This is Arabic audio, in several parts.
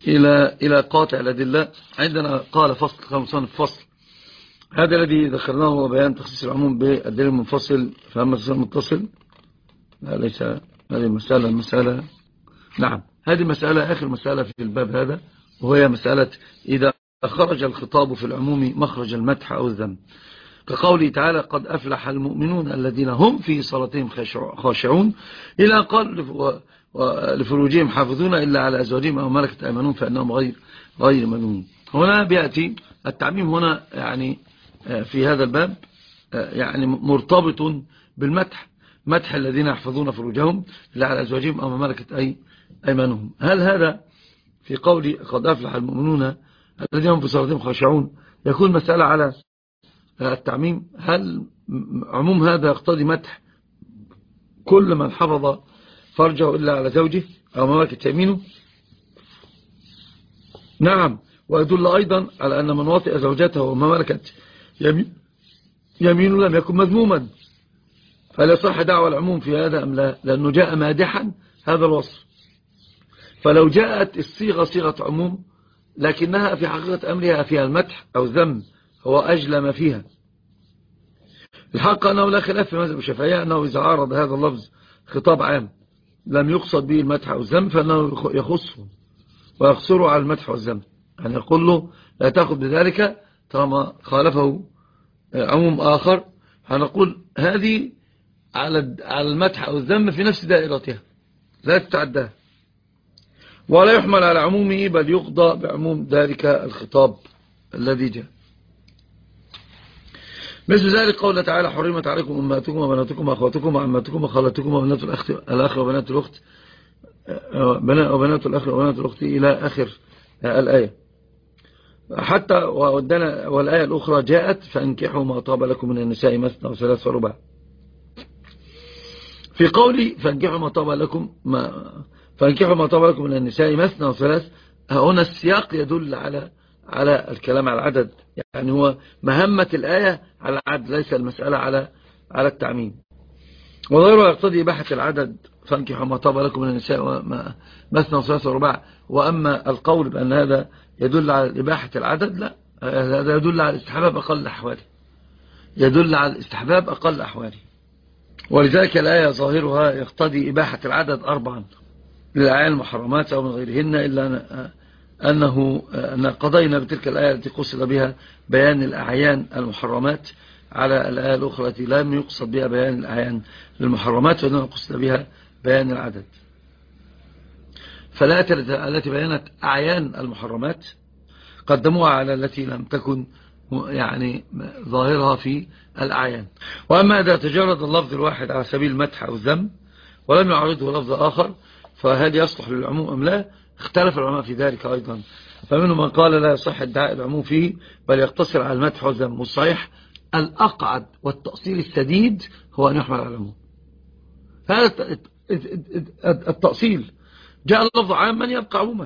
إلى قاطع الأدلة. عندنا قال فصل خمسان فصل، هذا الذي ذكرناه هو بيان تخصيص العموم بالدليل المنفصل. فأما التخصيص المتصل لا، ليس هذه مسألة نعم، هذه مسألة آخر مسألة في الباب هذا، وهي مسألة إذا خرج الخطاب في العموم مخرج المدح أو الذم، كقوله تعالى قد أفلح المؤمنون الذين هم في صلاتهم خاشعون، إلى قال لفروجهم حافظون إلا على أزواجهم أو ملكت أيمانهم فإنهم غير ملومين. هنا بيأتي التعميم هنا يعني في هذا الباب يعني مرتبط بالمدح، مدح الذين يحفظون فروجهم إلا على أزواجهم أو ملكت أيمانهم. هل هذا في قول قد أفلح المؤمنون الذين هم في صلاتهم خاشعون يكون مسألة على التعميم؟ هل عموم هذا يقتضي مدح كل من حفظ فرجه إلا على زوجه أو ملكت يمينه؟ نعم، ويدل أيضا على أن من وطئ زوجته وما ملكت يمينه لم يكن مذموما، فلا صح دعوى العموم في هذا أم لا؟ لأنه جاء مادحا هذا الوصف. فلو جاءت الصيغة صيغة عموم لكنها في حقيقة أمرها فيها المدح أو الذم، هو أجل ما فيها. الحق أنه لا خلاف في مذهب الشافعية أنه إذا عارض هذا اللفظ خطاب عام لم يقصد به المدح أو الذم فإنه يخصه ويقصره على المدح والذم، يعني يقول له لا تأخذ بذلك طالما خالفه عموم آخر، هنقول هذه على المدح أو الذم في نفس دائرتها لا تتعداها، ولا يحمل على عمومه بل يقضى بعموم ذلك الخطاب الذي جاء. مثل ذلك قول تعالى حرمت عليكم أمهاتكم وبناتكم وأخواتكم وعماتكم وخالاتكم وبنات الأخ وبنات الأخت وبنات الأخ وبنات الأخت إلى آخر الآية. حتى والآية الأخرى جاءت فانكحوا ما طاب لكم من النساء مثنى وثلاث ورباع. في قولي فانكحوا ما طاب لكم من النساء مثنى وثلاث، هنا السياق يدل على الكلام على العدد، يعني هو مهمة الآية على العدد ليس المسألة على التعميم. وغيره يقتضي إباحة العدد فانكحوا ما طاب لكم من النساء مثنى وثلاث ورباع. وأما القول بأن هذا يدل على إباحة العدد لا، هذا يدل على الاستحباب أقل أحواله، ولذلك الآية ظاهرها يقتضي إباحة العدد أربعا للأعيان المحرمات أو من غيرهن، إلا أن قضينا بتلك الآية التي قصد بها بيان الأعيان المحرمات على الآية الأخرى التي لم يقصد بها بيان الأعيان للمحرمات وإنما قصد بها بيان العدد. فالآية التي بيانت أعيان المحرمات قدموها على التي لم تكن يعني ظاهرها في الأعيان. وأما إذا تجرد اللفظ الواحد على سبيل المدح أو الذم ولم يعرضه لفظ آخر فهل يصلح للعموم أم لا؟ اختلف العلماء في ذلك أيضا، فمنهم من قال لا يصح ادعاء العموم فيه بل يقتصر على المدح والذم، والصحيح الأقعد والتأصيل السديد هو أن يحمل على العموم. هذا التأصيل جاء اللفظ عاما يبقى عموما،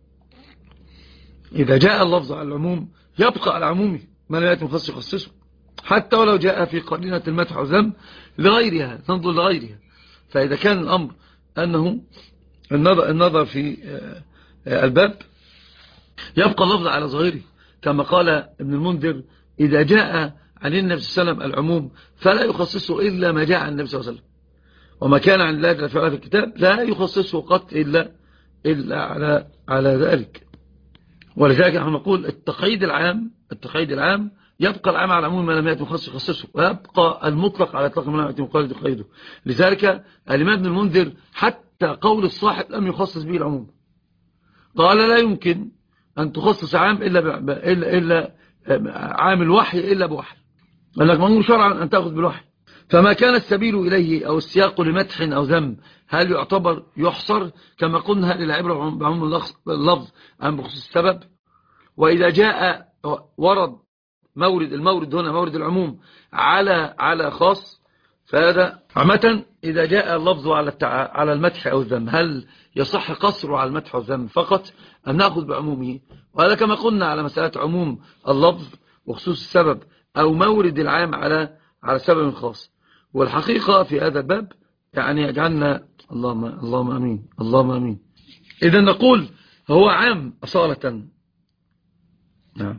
إذا جاء اللفظ على العموم يبقى على عمومه ما لا يأتي مخصص يخصصه، حتى ولو جاء في قرينة المدح والذم لغيرها تنظر لغيرها. فإذا كان الأمر أنه النظر في الباب يبقى اللفظ على ظاهره، كما قال ابن المنذر إذا جاء عن النبي صلى الله عليه وسلم العموم فلا يخصصه إلا ما جاء عن النبي صلى الله عليه وسلم، وما كان عن الله في الكتاب لا يخصصه قط إلا على ذلك. ولذلك نحن نقول التقييد العام يبقى العام على العموم ما لم يأتي مخصص يخصصه، ويبقى المطلق على اطلاق ما لم يأتي مقيد يقيده. لذلك الإمام ابن المنذر حتى قول الصاحب لم يخصص به العموم، قال لا يمكن أن تخصص عام إلا عام الوحي إلا بوحي، قال لك مأمور شرعا أن تأخذ بالوحي. فما كان السبيل إليه أو السياق لمدح أو ذم هل يعتبر يحصر كما قلنا هل العبرة بعموم اللفظ أم بخصوص السبب؟ وإذا جاء ورد المورد هنا مورد العموم على خاص، فهذا عامة إذا جاء اللفظ على المدح أو الذم هل يصح قصره على المدح والذم فقط أم نأخذ بعمومه؟ وهذا كما قلنا على مسألة عموم اللفظ وخصوص السبب أو مورد العام على سبب خاص. والحقيقة في هذا الباب يعني يجعلنا اللهم أمين إذا نقول هو عام أصالة. نعم،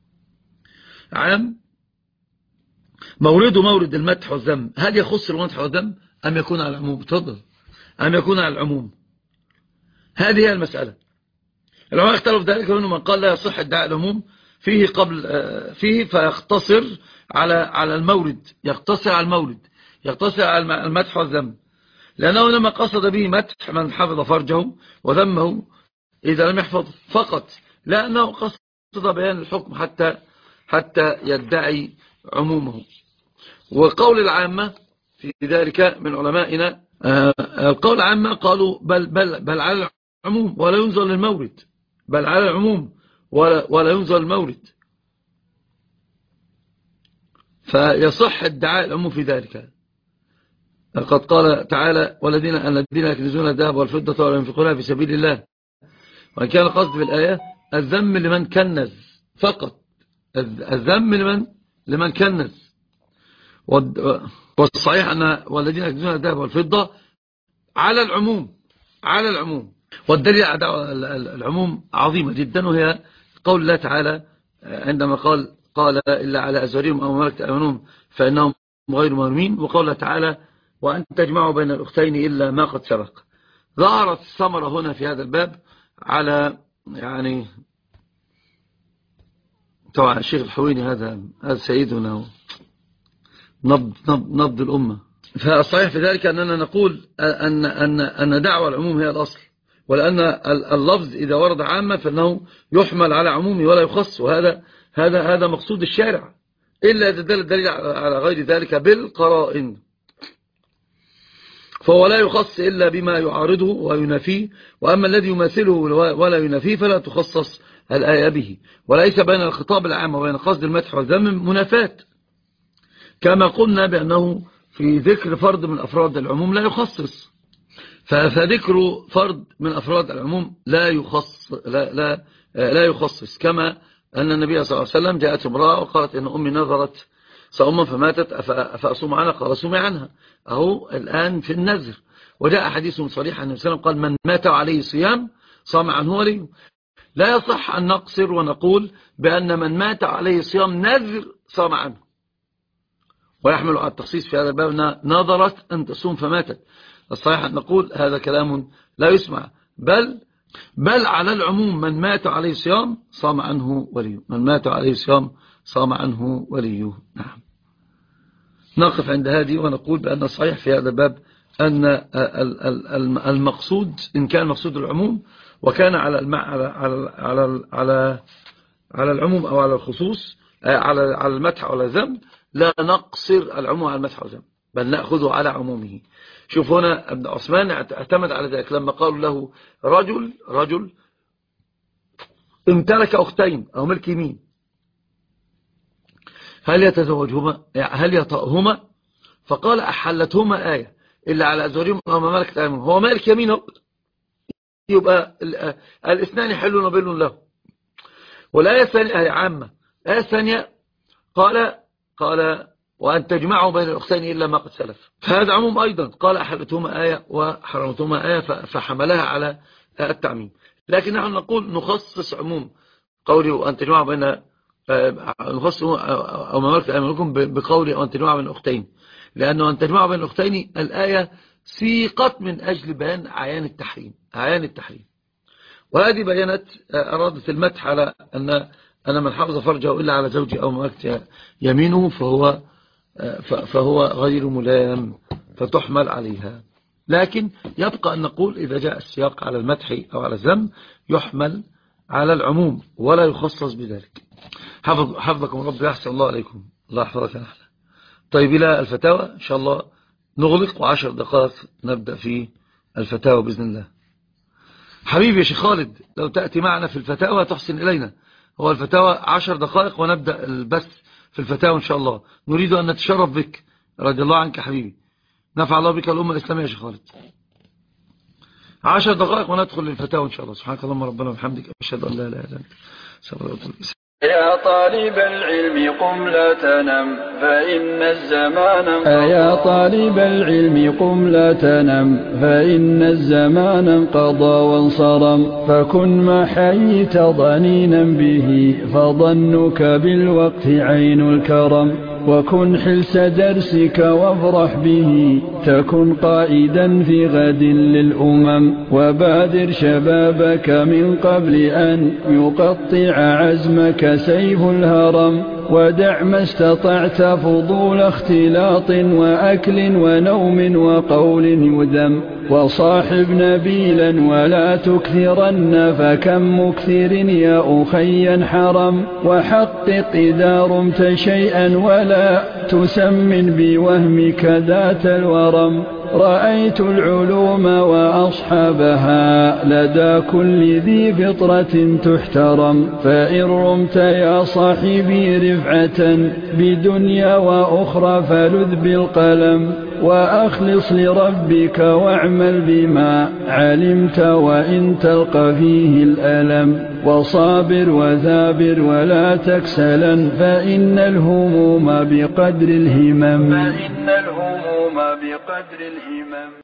عام مورده مورد المدح والذم. هل يخص المدح والذم أم يكون على العموم؟ تفضل. أم يكون على العموم؟ هذه هي المسألة. العلماء اختلفوا في ذلك، منهم من قال لا يصح ادعاء العموم فيه قبل فيه، فيقتصر على المورد، يقتصر على المورد، يقتصر على المدح والذم، لأنه لما قصد به مدح من حفظ فرجه وذمه إذا لم يحفظ فقط، لأنه قصد بيان الحكم حتى يدعي عمومه. وقول العامة في ذلك من علمائنا، القول العامة قالوا بل على العموم ولا ينظر للمورد، بل على العموم ولا ينظر للمورد، فيصح ادعاء العموم في ذلك. قد قال تعالى والذين يكنزون الذهب والفضة ولا ينفقونها في سبيل الله. وإن كان القصد في الآية الذم لمن كنز فقط، الذم لمن كنز. والصحيح أن والذين يكنزون الذهب والفضة على العموم، على العموم. والدليل على العموم عظيمة جدا، وهي قول الله تعالى عندما قال إلا على أزواجهم أو ملكت أيمانهم فإنهم غير مغرمين. وقال الله تعالى وأن تجمعوا بين الأختين إلا ما قد سبق. ظهرت الثمرة هنا في هذا الباب على يعني طبعا الشيخ الحويني هذا سيدنا نبض الأمة. فالصحيح في ذلك أننا نقول أن دعوة العموم هي الأصل، ولأن اللفظ إذا ورد عامة فإنه يحمل على عمومه ولا يخص، وهذا مقصود الشارع، إلا إذا دل الدليل على غير ذلك بالقرائن، فهو لا يخص إلا بما يعارضه وينافيه. وأما الذي يماثله ولا ينافيه فلا تخصص الآية به. وليس بين الخطاب العام وبين قصد المدح والذم منافاة، كما قلنا بأنه في ذكر فرد من أفراد العموم لا يخصص، فذكر فرد من أفراد العموم لا يخصص. كما أن النبي صلى الله عليه وسلم جاءت امرأة وقالت إن أمي نظرت صوما فماتت أفأصوم عنها؟ قال صومي عنها. أهو الآن في النذر، وجاء حديث صريح عن النبي صلى الله عليه وسلم قال من مات عليه صيام صام عنه وليه. لا يصح أن نقصر ونقول بأن من مات عليه صيام نذر صام عنه، ويحمل على التخصيص في هذا الباب نظرت أن تصوم فماتت. الصحيح أن نقول هذا كلام لا يسمع، بل على العموم من مات عليه صيام صام عنه وليه، من مات عليه صيام صام عنه وليه. نعم، نقف عند هذه ونقول بأن الصحيح في هذا الباب أن المقصود إن كان مقصود العموم وكان على العموم أو على الخصوص، على المدح أو الذم، لا نقصر العموم على المدح والذم بل نأخذه على عمومه. شوف هنا ابن عثمان اعتمد على ذلك لما قالوا له رجل امتلك أختين أو ملك يمين، هل يتزوجهما هل يطأهما؟ فقال أحلتهما آية إلا على أزواجهم أو ما ملكت أيمانهم. هو مالك يمين، يبقى الاثنان حل وبين له. والآية الثانية عامة. الآية الثانية قال وأن تجمعوا بين الأختين إلا ما قد سلف، فهذا عموم أيضا. قال أحلتهما آية وحرمتهما آية، فحملها على التعميم. لكن نحن نقول نخصص عموم قوله وأن تجمعوا بين نخصص أو ما ملكت أيمانكم بقوله وأن تجمعوا بين الأختين، لأنه أن تجمعوا بين الأختين الآية سيقت من أجل بيان عيان التحريم. وهذه بيانت أرادت المدح على أن من حفظ فرجه إلا على زوجه أو ملكت يمينه فهو غير ملام، فتحمل عليها. لكن يبقى أن نقول إذا جاء السياق على المدح أو على الذم يحمل على العموم ولا يخصص بذلك. حفظكم رب، يحسن الله عليكم، الله يحفظك يا أحلى. طيب إلى الفتاوى إن شاء الله نغلق، و10 دقائق نبدأ في الفتاوى بإذن الله. حبيبي يا شيخ خالد لو تأتي معنا في الفتاوى تحسن إلينا. هو الفتاوى 10 دقائق ونبدأ البث في الفتاوى إن شاء الله. نريد أن نتشرف بك رضي الله عنك حبيبي، نفع الله بك الأمة الإسلامية يا شيخ خالد. 10 دقائق وندخل للفتاوى إن شاء الله. سبحانك اللهم ربنا وبحمدك أشهد أن لا إله إلا أنت. يا طالب العلم قم لا تنم فإن الزمان يا طالب العلم قم لا تنم فإن الزمان انقضى وانصرم فكن ما حييت ضنينا به فظنك بالوقت عين الكرم وكن حلس درسك وافرح به تكن قائدا في غد للأمم وبادر شبابك من قبل أن يقطع عزمك سيف الهرم ودع ما استطعت فضول اختلاط وأكل ونوم وقول يذم وصاحب نبيلا ولا تكثرن فكم مكثر يا أخي حرم وحقق إذا رمت شيئا ولا تسمن بوهمك ذات الورم رأيت العلوم وأصحابها لدى كل ذي فطرة تحترم فإن رمت يا صاحبي رفعة بدنيا وأخرى فلذ بالقلم وأخلص لربك واعمل بما علمت وإن تلقى فيه الألم وصابر وثابر ولا تكسلا فإن الهموم بقدر الهمم